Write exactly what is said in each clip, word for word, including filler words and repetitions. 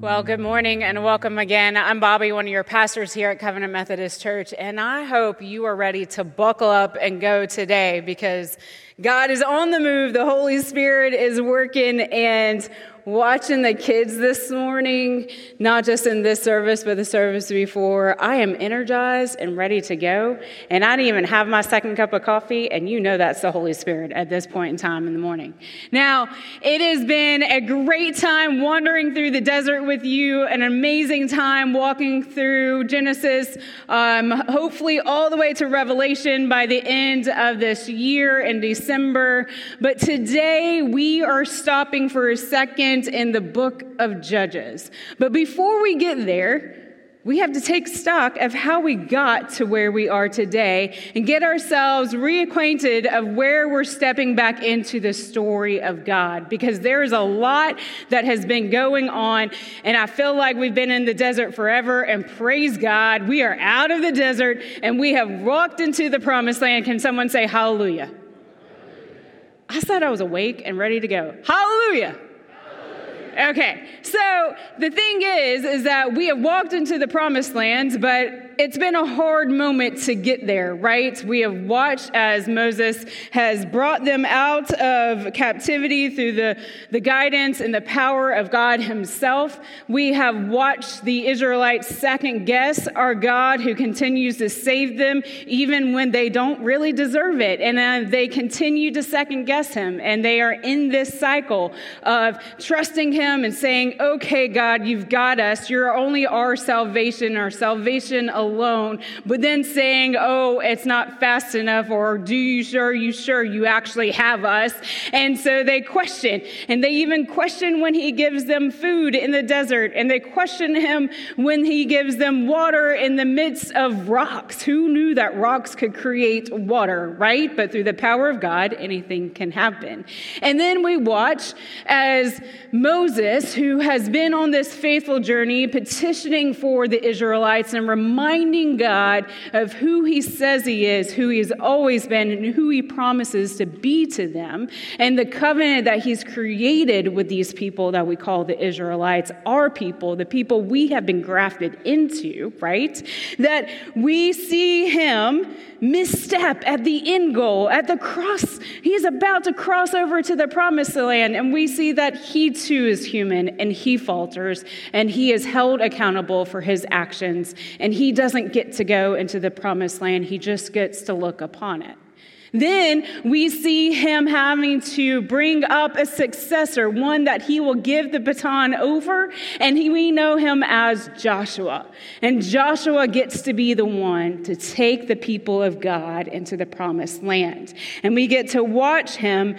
Well, good morning and welcome again. I'm Bobby, one of your pastors here at Covenant Methodist Church, and I hope you are ready to buckle up and go today because God is on the move. The Holy Spirit is working, and watching the kids this morning, not just in this service, but the service before, I am energized and ready to go. And I didn't even have my second cup of coffee, and you know that's the Holy Spirit at this point in time in the morning. Now, it has been a great time wandering through the desert with you, an amazing time walking through Genesis, um, hopefully all the way to Revelation by the end of this year in December. But today, we are stopping for a second in the book of Judges. But before we get there, we have to take stock of how we got to where we are today and get ourselves reacquainted of where we're stepping back into the story of God, because there is a lot that has been going on, and I feel like we've been in the desert forever, and praise God, we are out of the desert and we have walked into the promised land. Can someone say hallelujah? I said I was awake and ready to go. Hallelujah. Okay, so the thing is, is that we have walked into the promised land, but it's been a hard moment to get there, right? We have watched as Moses has brought them out of captivity through the, the guidance and the power of God himself. We have watched the Israelites second guess our God, who continues to save them even when they don't really deserve it. And uh, they continue to second guess him. And they are in this cycle of trusting him and saying, okay, God, you've got us. You're only our salvation, our salvation alone. But then saying, oh, it's not fast enough, or do you sure, you sure you actually have us? And so they question, and they even question when he gives them food in the desert, and they question him when he gives them water in the midst of rocks. Who knew that rocks could create water, right? But through the power of God, anything can happen. And then we watch as Moses, who has been on this faithful journey, petitioning for the Israelites and reminding God of who he says he is, who he has always been, and who he promises to be to them, and the covenant that he's created with these people that we call the Israelites, our people, the people we have been grafted into, right? That we see him misstep at the end goal, at the cross. He's about to cross over to the promised land, and we see that he too is human, and he falters, and he is held accountable for his actions, and he doesn't get to go into the promised land. He just gets to look upon it. Then we see him having to bring up a successor, one that he will give the baton over, and he, we know him as Joshua. And Joshua gets to be the one to take the people of God into the promised land. And we get to watch him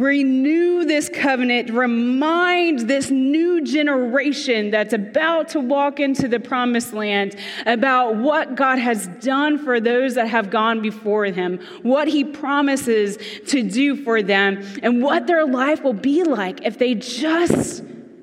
renew this covenant, remind this new generation that's about to walk into the promised land about what God has done for those that have gone before him, what he promises to do for them, and what their life will be like if they just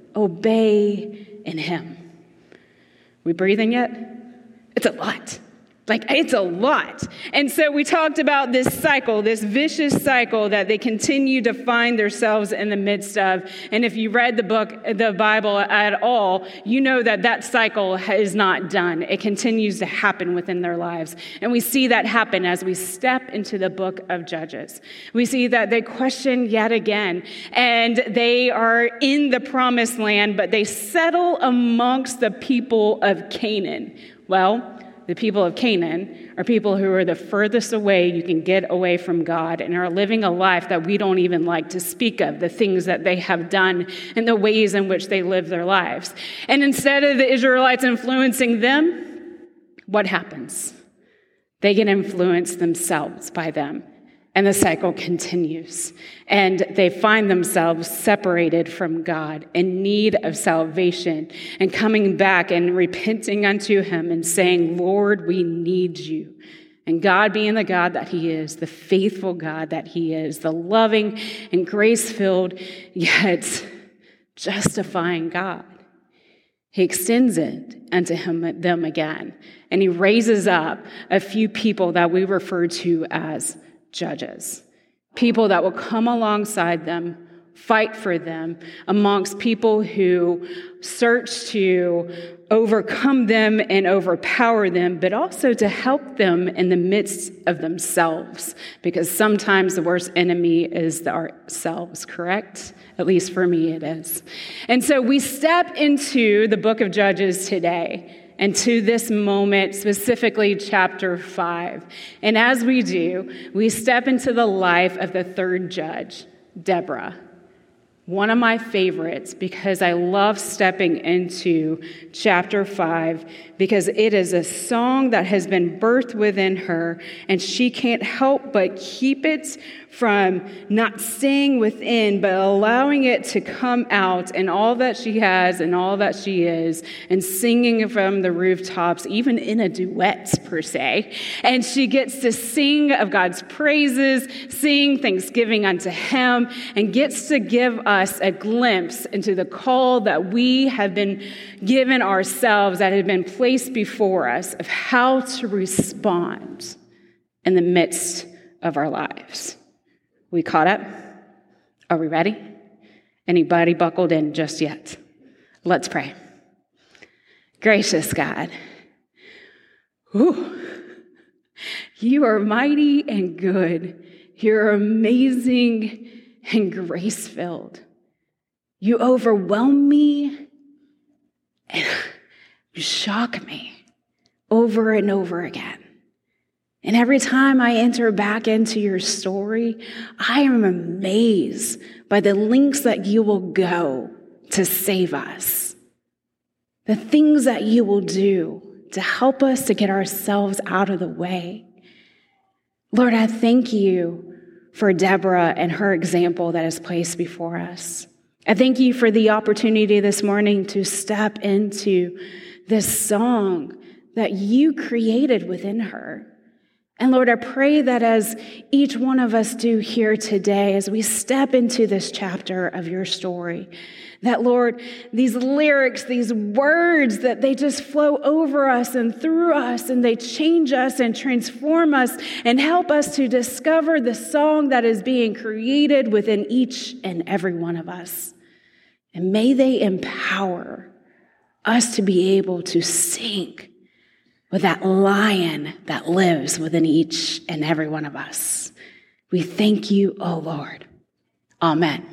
obey in him. We breathing yet? It's a lot. Like, it's a lot. And so we talked about this cycle, this vicious cycle that they continue to find themselves in the midst of. And if you read the book, the Bible at all, you know that that cycle is not done. It continues to happen within their lives. And we see that happen as we step into the book of Judges. We see that they question yet again, and they are in the promised land, but they settle amongst the people of Canaan. Well, the people of Canaan are people who are the furthest away you can get away from God and are living a life that we don't even like to speak of, the things that they have done and the ways in which they live their lives. And instead of the Israelites influencing them, what happens? They get influenced themselves by them. And the cycle continues, and they find themselves separated from God, in need of salvation, and coming back and repenting unto him and saying, Lord, we need you. And God, being the God that he is, the faithful God that he is, the loving and grace-filled, yet justifying God, he extends it unto him, them again, and he raises up a few people that we refer to as judges, people that will come alongside them, fight for them amongst people who search to overcome them and overpower them, but also to help them in the midst of themselves, because sometimes the worst enemy is ourselves, correct? At least for me it is. And so we step into the book of Judges today, and to this moment, specifically chapter five. And as we do, we step into the life of the third judge, Deborah. One of my favorites, because I love stepping into chapter five, because it is a song that has been birthed within her, and she can't help but keep it from not staying within, but allowing it to come out in all that she has and all that she is, and singing from the rooftops, even in a duet per se. And she gets to sing of God's praises, sing thanksgiving unto him, and gets to give us a glimpse into the call that we have been given ourselves, that had been placed before us, of how to respond in the midst of our lives. We caught up? Are we ready? Anybody buckled in just yet? Let's pray. Gracious God, whew, you are mighty and good. You're amazing and grace-filled. You overwhelm me and you shock me over and over again. And every time I enter back into your story, I am amazed by the lengths that you will go to save us, the things that you will do to help us to get ourselves out of the way. Lord, I thank you for Deborah and her example that is placed before us. I thank you for the opportunity this morning to step into this song that you created within her. And Lord, I pray that as each one of us do here today, as we step into this chapter of your story, that Lord, these lyrics, these words, that they just flow over us and through us, and they change us and transform us and help us to discover the song that is being created within each and every one of us. And may they empower us to be able to sing with that lion that lives within each and every one of us. We thank you, O Lord. Amen.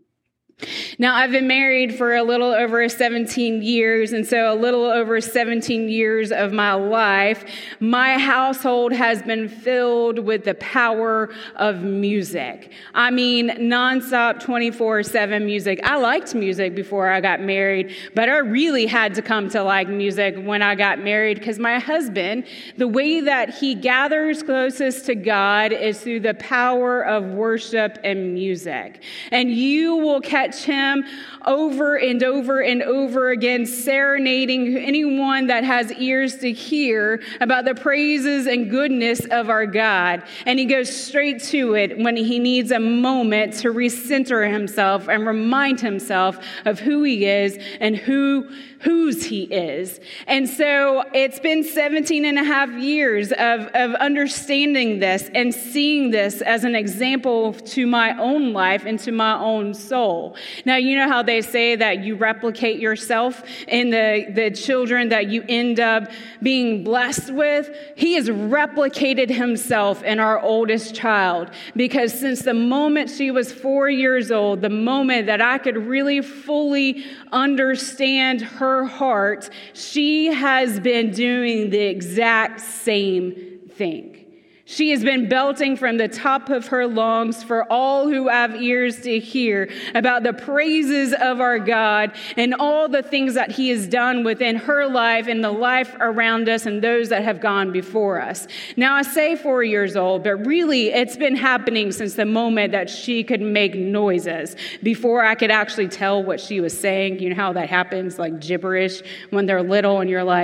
Now, I've been married for a little over seventeen years, and so a little over seventeen years of my life, my household has been filled with the power of music. I mean, nonstop twenty-four seven music. I liked music before I got married, but I really had to come to like music when I got married, because my husband, the way that he gathers closest to God is through the power of worship and music. And you will catch him over and over and over again, serenading anyone that has ears to hear about the praises and goodness of our God. And he goes straight to it when he needs a moment to recenter himself and remind himself of who he is and who whose he is. And so it's been seventeen and a half years of, of understanding this and seeing this as an example to my own life and to my own soul. Now, you know how they say that you replicate yourself in the, the children that you end up being blessed with? He has replicated himself in our oldest child, because since the moment she was four years old, the moment that I could really fully understand her heart, she has been doing the exact same thing. She has been belting from the top of her lungs for all who have ears to hear about the praises of our God and all the things that he has done within her life and the life around us and those that have gone before us. Now, I say four years old, but really it's been happening since the moment that she could make noises, before I could actually tell what she was saying. You know how that happens, like gibberish when they're little and you're like,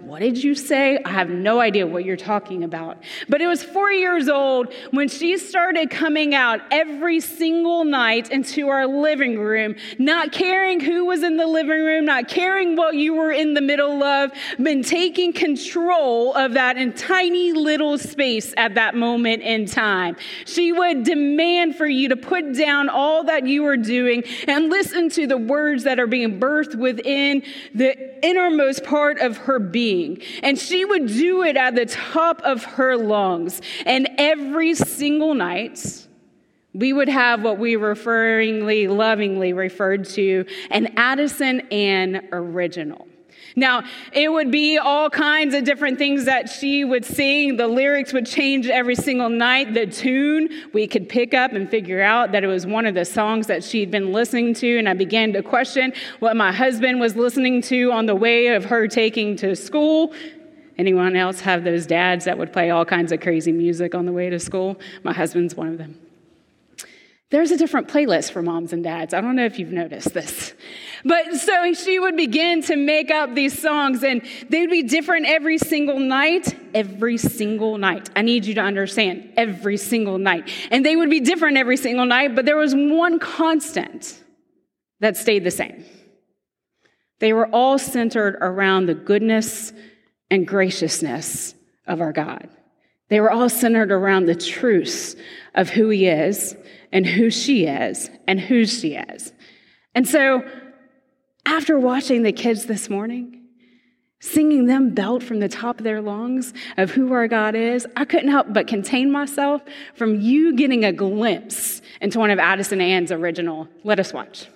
what did you say? I have no idea what you're talking about. But it was four years old when she started coming out every single night into our living room, not caring who was in the living room, not caring what you were in the middle of, been taking control of that in tiny little space at that moment in time. She would demand for you to put down all that you were doing and listen to the words that are being birthed within the innermost part of her being. And she would do it at the top of her lungs. And every single night, we would have what we referringly, lovingly referred to an Addison Ann original. Now, it would be all kinds of different things that she would sing. The lyrics would change every single night. The tune, we could pick up and figure out that it was one of the songs that she'd been listening to. And I began to question what my husband was listening to on the way of her taking to school. Anyone else have those dads that would play all kinds of crazy music on the way to school? My husband's one of them. There's a different playlist for moms and dads. I don't know if you've noticed this. But so she would begin to make up these songs, and they'd be different every single night. Every single night. I need you to understand, every single night. And they would be different every single night, but there was one constant that stayed the same. They were all centered around the goodness and graciousness of our God. They were all centered around the truths of who he is and who she is and whose she is. And so after watching the kids this morning, singing them belt from the top of their lungs of who our God is, I couldn't help but contain myself from you getting a glimpse into one of Addison Ann's original. Let us watch.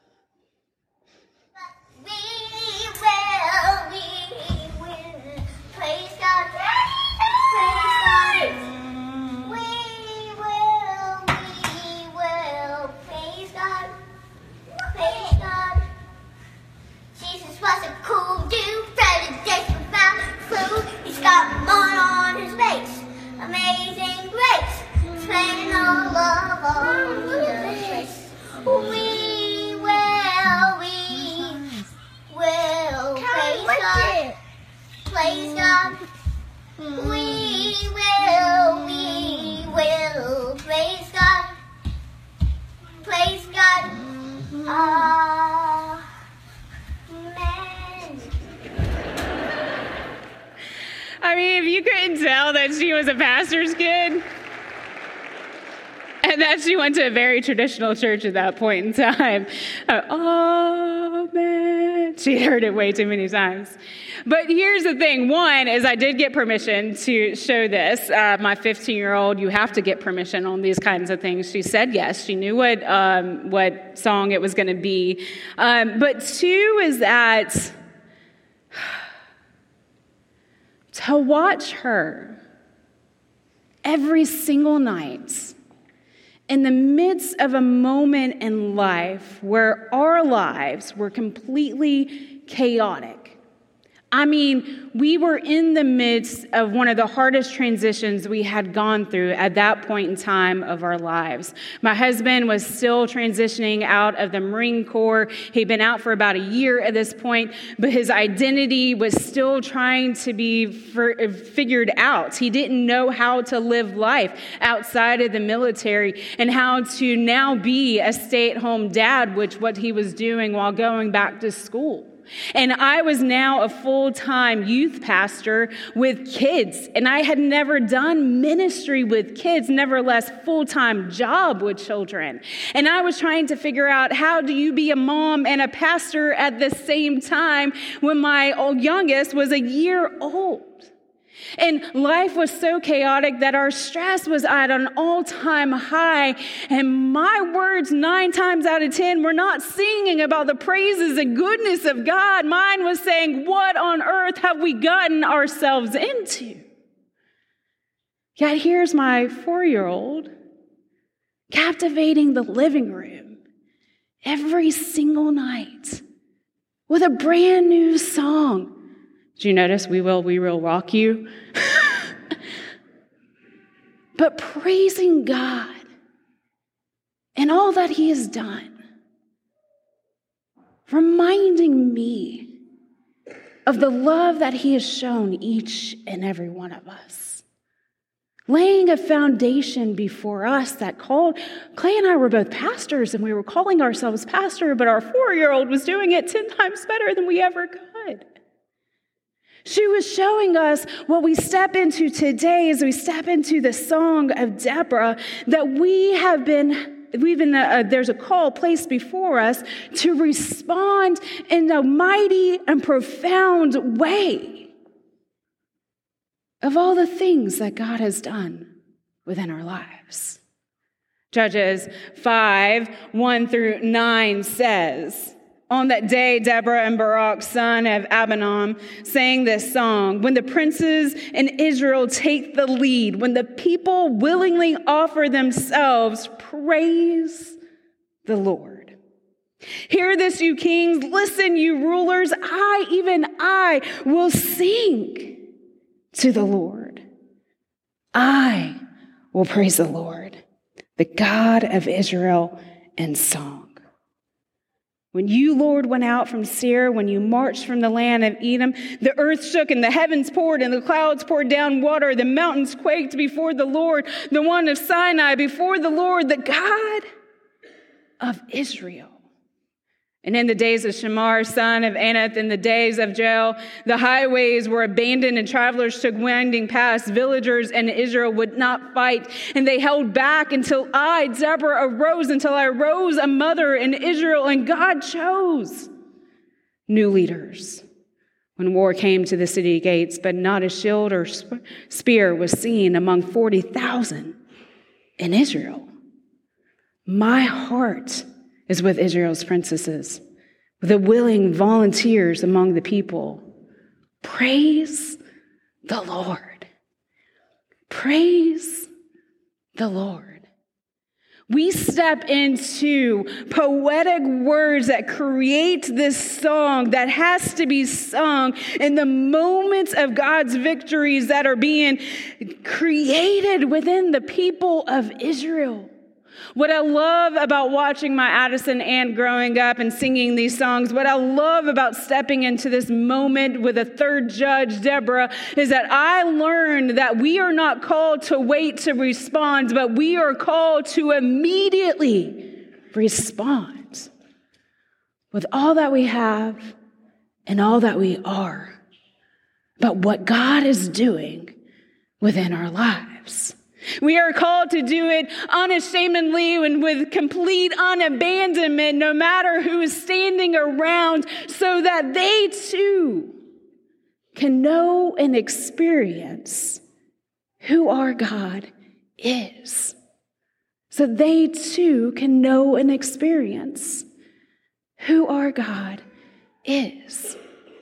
Got mud on his face, amazing grace, plain all love on his face. We will, we will praise God, praise God. We will, we will praise God, praise God. Amen. I mean, if you couldn't tell that she was a pastor's kid and that she went to a very traditional church at that point in time. Oh, man. She heard it way too many times. But here's the thing. One is I did get permission to show this. Uh, my fifteen-year-old, you have to get permission on these kinds of things. She said yes. She knew what, um, what song it was going to be. Um, but two is that to watch her every single night in the midst of a moment in life where our lives were completely chaotic. I mean, we were in the midst of one of the hardest transitions we had gone through at that point in time of our lives. My husband was still transitioning out of the Marine Corps. He'd been out for about a year at this point, but his identity was still trying to be for, figured out. He didn't know how to live life outside of the military and how to now be a stay-at-home dad, which what he was doing while going back to school. And I was now a full-time youth pastor with kids, and I had never done ministry with kids, nevertheless full-time job with children. And I was trying to figure out, how do you be a mom and a pastor at the same time when my youngest was a year old? And life was so chaotic that our stress was at an all-time high. And my words, nine times out of ten, were not singing about the praises and goodness of God. Mine was saying, what on earth have we gotten ourselves into? Yet here's my four-year-old captivating the living room every single night with a brand new song. Did you notice, we will, we will rock you? But praising God and all that he has done, reminding me of the love that he has shown each and every one of us. Laying a foundation before us that called, Clay and I were both pastors and we were calling ourselves pastor, but our four-year-old was doing it ten times better than we ever could. She was showing us what we step into today as we step into the song of Deborah, that we have been, we've been, uh, there's a call placed before us to respond in a mighty and profound way of all the things that God has done within our lives. Judges five, one through nine says, on that day, Deborah and Barak, son of Abinoam, sang this song. When the princes in Israel take the lead, when the people willingly offer themselves, praise the Lord. Hear this, you kings. Listen, you rulers. I, even I, will sing to the Lord. I will praise the Lord, the God of Israel, in song. When you, Lord, went out from Seir, when you marched from the land of Edom, the earth shook and the heavens poured and the clouds poured down water. The mountains quaked before the Lord, the one of Sinai, before the Lord, the God of Israel. And in the days of Shamar, son of Anath, in the days of Jael, the highways were abandoned and travelers took winding paths. Villagers in Israel would not fight, and they held back until I, Deborah, arose, until I rose a mother in Israel, and God chose new leaders. When war came to the city gates, but not a shield or spear was seen among forty thousand in Israel. My heart is with Israel's princesses, with the willing volunteers among the people. Praise the Lord. Praise the Lord. We step into poetic words that create this song that has to be sung in the moments of God's victories that are being created within the people of Israel. What I love about watching my Addison aunt growing up and singing these songs, what I love about stepping into this moment with a third judge, Deborah, is that I learned that we are not called to wait to respond, but we are called to immediately respond with all that we have and all that we are, but what God is doing within our lives. We are called to do it unashamedly and with complete unabandonment, no matter who is standing around, so that they too can know and experience who our God is. So they too can know and experience who our God is.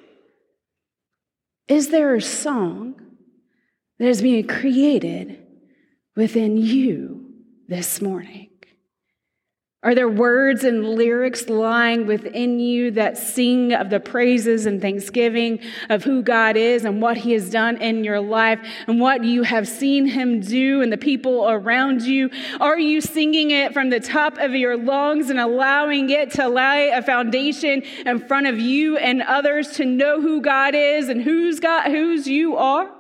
Is there a song that is being created within you this morning? Are there words and lyrics lying within you that sing of the praises and thanksgiving of who God is and what he has done in your life and what you have seen him do and the people around you? Are you singing it from the top of your lungs and allowing it to lay a foundation in front of you and others to know who God is and who's God, whose you are?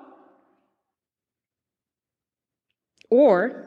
Or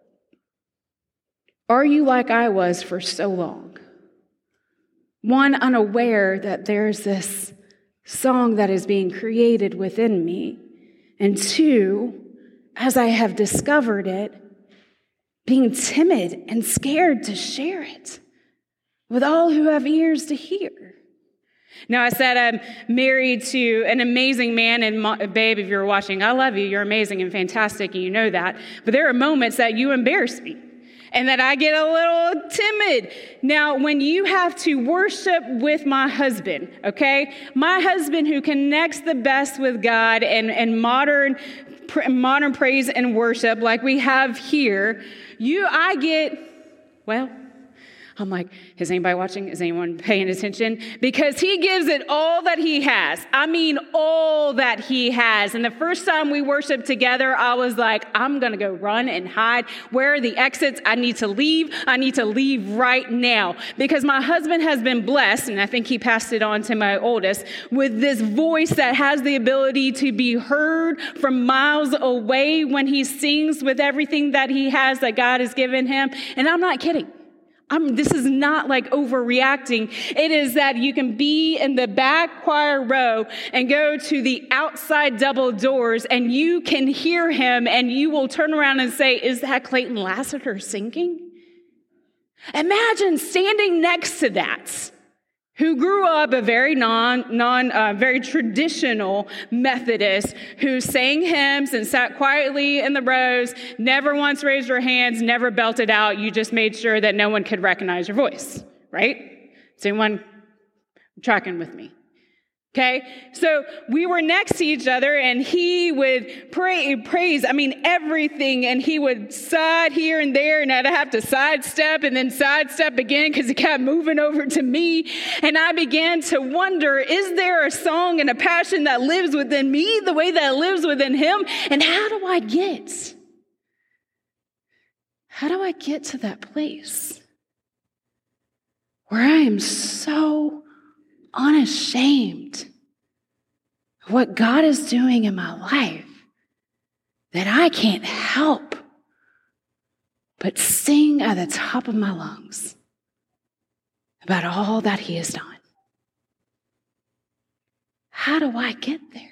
are you like I was for so long? One, unaware that there's this song that is being created within me. And two, as I have discovered it, being timid and scared to share it with all who have ears to hear. Now, I said I'm married to an amazing man, and babe, if you're watching, I love you. You're amazing and fantastic, and you know that. But there are moments that you embarrass me and that I get a little timid. Now, when you have to worship with my husband, okay, my husband who connects the best with God and, and modern, modern praise and worship like we have here, you, I get, well, I'm like, is anybody watching? Is anyone paying attention? Because he gives it all that he has. I mean, all that he has. And the first time we worshiped together, I was like, I'm going to go run and hide. Where are the exits? I need to leave. I need to leave right now. Because my husband has been blessed, and I think he passed it on to my oldest, with this voice that has the ability to be heard from miles away when he sings with everything that he has that God has given him. And I'm not kidding. I'm, this is not like overreacting. It is that you can be in the back choir row and go to the outside double doors and you can hear him and you will turn around and say, is that Clayton Lassiter singing? Imagine standing next to that, who grew up a very non, non, uh, very traditional Methodist, who sang hymns and sat quietly in the rows, never once raised your hands, never belted out. You just made sure that no one could recognize your voice, right? Is anyone tracking with me? Okay, so we were next to each other and he would pray, praise, I mean, everything. And he would side here and there and I'd have to sidestep and then sidestep again because he kept moving over to me. And I began to wonder, is there a song and a passion that lives within me the way that it lives within him? And how do I get? How do I get to that place where I am so unashamed of what God is doing in my life that I can't help but sing at the top of my lungs about all that he has done? How do I get there?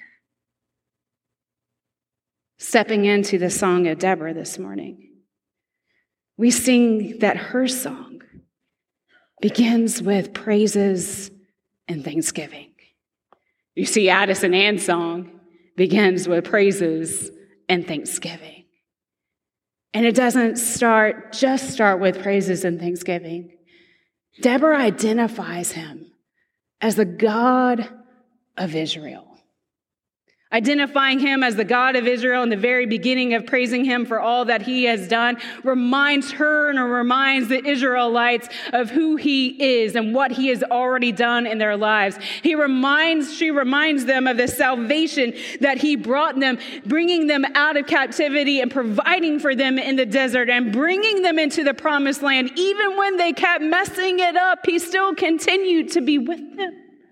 Stepping into the song of Deborah this morning, we sing that her song begins with praises and thanksgiving. You see, Addison Ann's song begins with praises and thanksgiving. And it doesn't start, just start with praises and thanksgiving. Deborah identifies him as the God of Israel. Identifying him as the God of Israel in the very beginning of praising him for all that he has done reminds her and reminds the Israelites of who he is and what he has already done in their lives. He reminds, she reminds them of the salvation that he brought them, bringing them out of captivity and providing for them in the desert and bringing them into the promised land. Even when they kept messing it up, he still continued to be with them.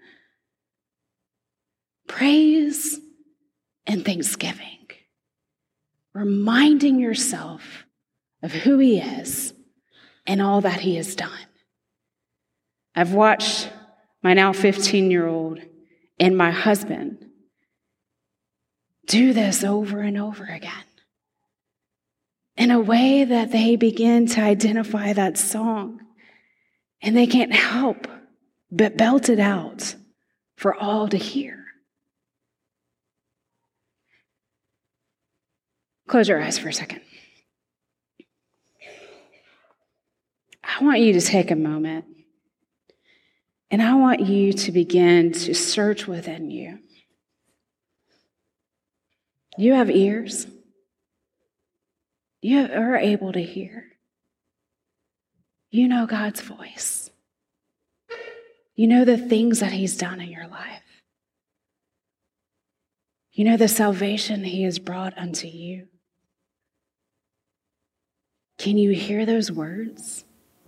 Praise and thanksgiving, reminding yourself of who he is and all that he has done. I've watched my now fifteen-year-old and my husband do this over and over again in a way that they begin to identify that song and they can't help but belt it out for all to hear. Close your eyes for a second. I want you to take a moment and I want you to begin to search within you. You have ears. You are able to hear. You know God's voice. You know the things that he's done in your life. You know the salvation he has brought unto you. Can you hear those words?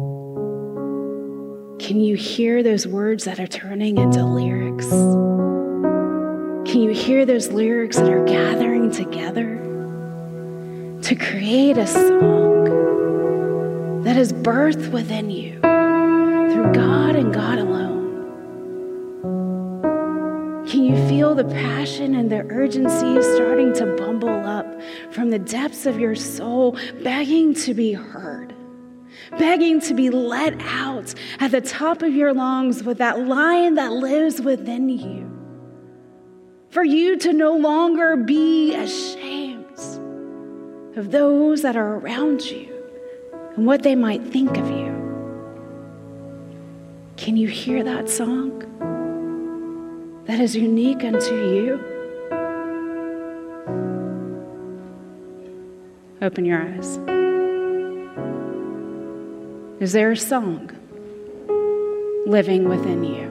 Can you hear those words that are turning into lyrics? Can you hear those lyrics that are gathering together to create a song that is birthed within you through God and God alone? Can you feel the passion and the urgency starting to bubble up from the depths of your soul, begging to be heard, begging to be let out at the top of your lungs with that lion that lives within you, for you to no longer be ashamed of those that are around you and what they might think of you? Can you hear that song that is unique unto you? Open your eyes. Is there a song living within you?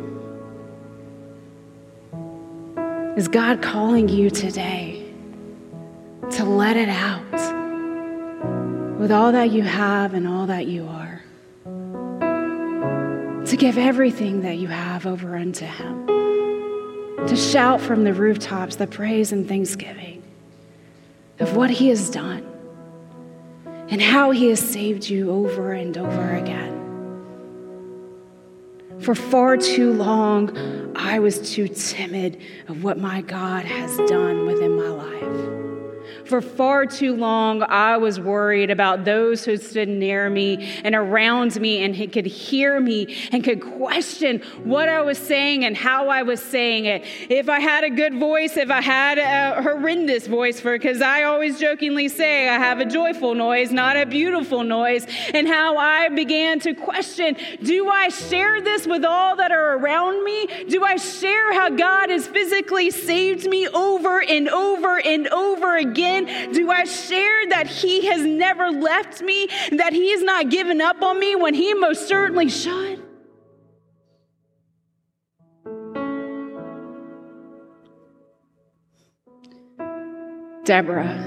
Is God calling you today to let it out with all that you have and all that you are? To give everything that you have over unto him? To shout from the rooftops the praise and thanksgiving of what he has done and how he has saved you over and over again? For far too long, I was too timid of what my God has done within my life. For far too long, I was worried about those who stood near me and around me and he could hear me and could question what I was saying and how I was saying it. If I had a good voice, if I had a horrendous voice, for because I always jokingly say I have a joyful noise, not a beautiful noise, and how I began to question, do I share this with all that are around me? Do I share how God has physically saved me over and over and over again? Do I share that he has never left me, that he has not given up on me when he most certainly should? Deborah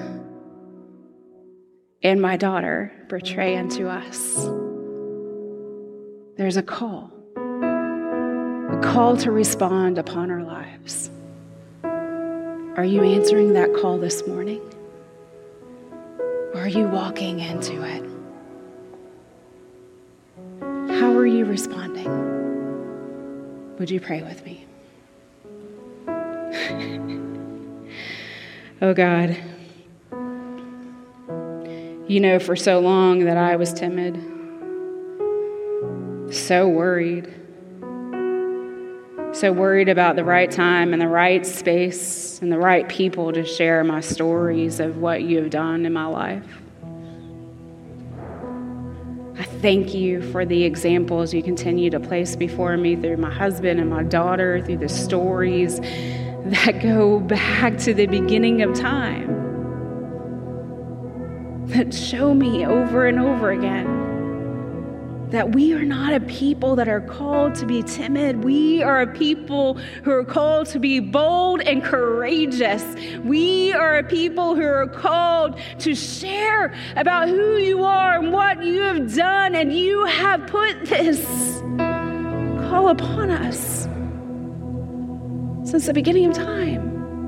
and my daughter portray unto us there's a call, a call to respond upon our lives. Are you answering that call this morning? Or are you walking into it? How are you responding? Would you pray with me? Oh God, you know for so long that I was timid, so worried, so worried about the right time and the right space and the right people to share my stories of what you have done in my life. I thank you for the examples you continue to place before me through my husband and my daughter, through the stories that go back to the beginning of time, that show me over and over again that we are not a people that are called to be timid. We are a people who are called to be bold and courageous. We are a people who are called to share about who you are and what you have done, and you have put this call upon us since the beginning of time.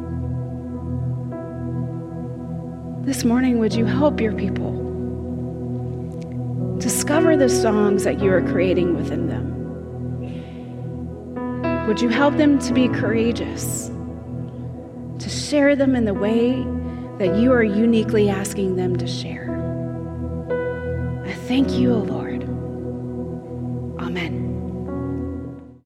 This morning, would you help your people discover the songs that you are creating within them? Would you help them to be courageous, to share them in the way that you are uniquely asking them to share? I thank you, O Lord. Amen.